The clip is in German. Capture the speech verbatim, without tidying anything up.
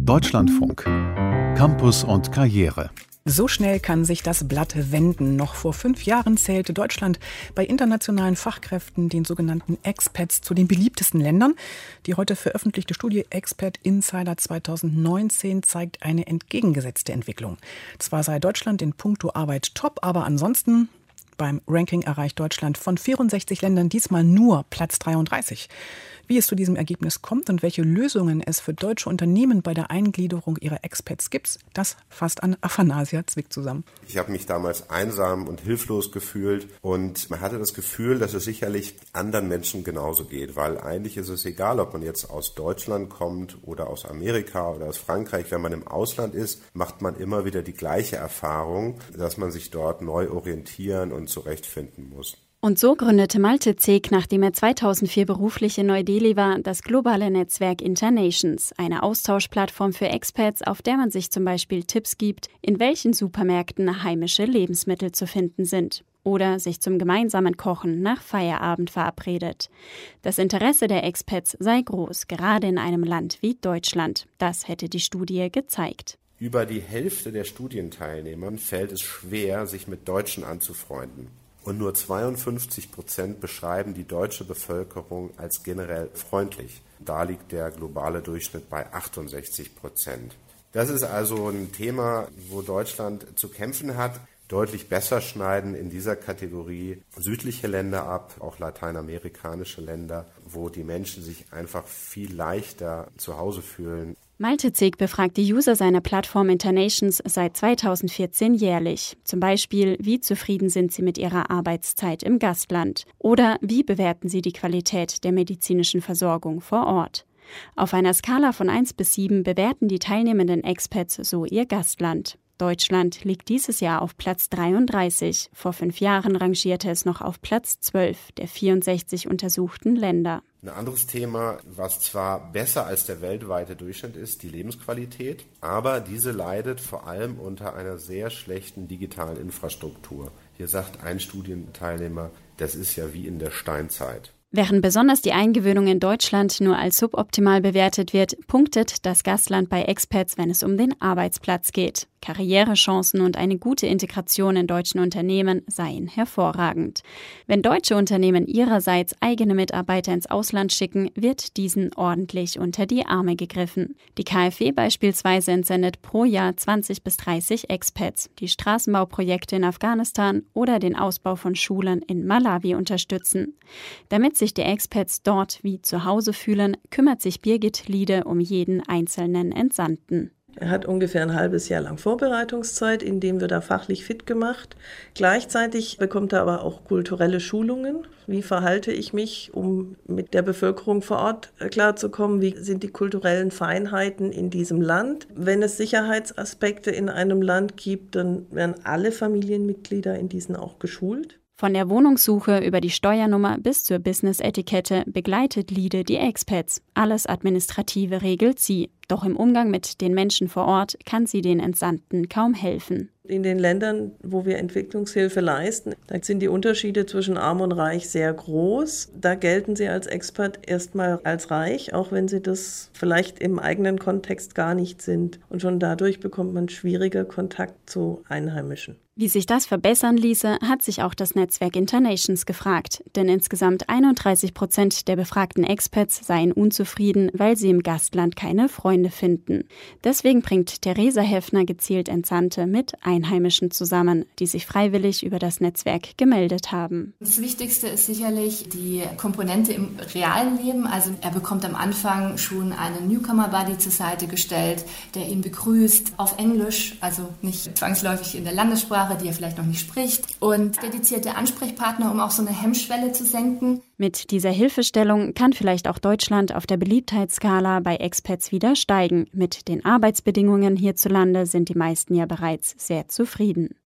Deutschlandfunk. Campus und Karriere. So schnell kann sich das Blatt wenden. Noch vor fünf Jahren zählte Deutschland bei internationalen Fachkräften, den sogenannten Expats, zu den beliebtesten Ländern. Die heute veröffentlichte Studie Expat Insider zweitausendneunzehn zeigt eine entgegengesetzte Entwicklung. Zwar sei Deutschland in puncto Arbeit top, aber ansonsten beim Ranking erreicht Deutschland von vierundsechzig Ländern diesmal nur Platz dreiunddreißig. Wie es zu diesem Ergebnis kommt und welche Lösungen es für deutsche Unternehmen bei der Eingliederung ihrer Expats gibt, das fasst an Afanasia Zwick zusammen. Ich habe mich damals einsam und hilflos gefühlt und man hatte das Gefühl, dass es sicherlich anderen Menschen genauso geht, weil eigentlich ist es egal, ob man jetzt aus Deutschland kommt oder aus Amerika oder aus Frankreich. Wenn man im Ausland ist, macht man immer wieder die gleiche Erfahrung, dass man sich dort neu orientieren und zurechtfinden muss. Und so gründete Malte Zeek, nachdem er zweitausendvier beruflich in Neu-Delhi war, das globale Netzwerk Internations, eine Austauschplattform für Expats, auf der man sich zum Beispiel Tipps gibt, in welchen Supermärkten heimische Lebensmittel zu finden sind. Oder sich zum gemeinsamen Kochen nach Feierabend verabredet. Das Interesse der Expats sei groß, gerade in einem Land wie Deutschland. Das hätte die Studie gezeigt. Über die Hälfte der Studienteilnehmern fällt es schwer, sich mit Deutschen anzufreunden. Und nur zweiundfünfzig Prozent beschreiben die deutsche Bevölkerung als generell freundlich. Da liegt der globale Durchschnitt bei achtundsechzig Prozent. Das ist also ein Thema, wo Deutschland zu kämpfen hat. Deutlich besser schneiden in dieser Kategorie südliche Länder ab, auch lateinamerikanische Länder, wo die Menschen sich einfach viel leichter zu Hause fühlen. Malte Zeek befragt die User seiner Plattform Internations seit zweitausendvierzehn jährlich. Zum Beispiel, wie zufrieden sind sie mit ihrer Arbeitszeit im Gastland? Oder wie bewerten sie die Qualität der medizinischen Versorgung vor Ort? Auf einer Skala von eins bis sieben bewerten die teilnehmenden Expats so ihr Gastland. Deutschland liegt dieses Jahr auf Platz dreiunddreißig. Vor fünf Jahren rangierte es noch auf Platz zwölf der vierundsechzig untersuchten Länder. Ein anderes Thema, was zwar besser als der weltweite Durchschnitt ist, die Lebensqualität, aber diese leidet vor allem unter einer sehr schlechten digitalen Infrastruktur. Hier sagt ein Studienteilnehmer, das ist ja wie in der Steinzeit. Während besonders die Eingewöhnung in Deutschland nur als suboptimal bewertet wird, punktet das Gastland bei Expats, wenn es um den Arbeitsplatz geht. Karrierechancen und eine gute Integration in deutschen Unternehmen seien hervorragend. Wenn deutsche Unternehmen ihrerseits eigene Mitarbeiter ins Ausland schicken, wird diesen ordentlich unter die Arme gegriffen. Die KfW beispielsweise entsendet pro Jahr zwanzig bis dreißig Expats, die Straßenbauprojekte in Afghanistan oder den Ausbau von Schulen in Malawi unterstützen. Damit sich die Expats dort wie zu Hause fühlen, kümmert sich Birgit Liede um jeden einzelnen Entsandten. Er hat ungefähr ein halbes Jahr lang Vorbereitungszeit, in dem wird er fachlich fit gemacht. Gleichzeitig bekommt er aber auch kulturelle Schulungen. Wie verhalte ich mich, um mit der Bevölkerung vor Ort klarzukommen? Wie sind die kulturellen Feinheiten in diesem Land? Wenn es Sicherheitsaspekte in einem Land gibt, dann werden alle Familienmitglieder in diesen auch geschult. Von der Wohnungssuche über die Steuernummer bis zur Business-Etikette begleitet Liede die Expats. Alles Administrative regelt sie. Doch im Umgang mit den Menschen vor Ort kann sie den Entsandten kaum helfen. In den Ländern, wo wir Entwicklungshilfe leisten, da sind die Unterschiede zwischen Arm und Reich sehr groß. Da gelten sie als Expat erstmal als reich, auch wenn sie das vielleicht im eigenen Kontext gar nicht sind. Und schon dadurch bekommt man schwieriger Kontakt zu Einheimischen. Wie sich das verbessern ließe, hat sich auch das Netzwerk Internations gefragt. Denn insgesamt einunddreißig Prozent der befragten Expats seien unzufrieden, weil sie im Gastland keine Freunde finden. Deswegen bringt Theresa Heffner gezielt Entsandte mit Einheimischen zusammen, die sich freiwillig über das Netzwerk gemeldet haben. Das Wichtigste ist sicherlich die Komponente im realen Leben. Also er bekommt am Anfang schon einen Newcomer-Buddy zur Seite gestellt, der ihn begrüßt auf Englisch, also nicht zwangsläufig in der Landessprache, die er vielleicht noch nicht spricht, und dedizierte Ansprechpartner, um auch so eine Hemmschwelle zu senken. Mit dieser Hilfestellung kann vielleicht auch Deutschland auf der Beliebtheitsskala bei Expats wieder steigen. Mit den Arbeitsbedingungen hierzulande sind die meisten ja bereits sehr zufrieden.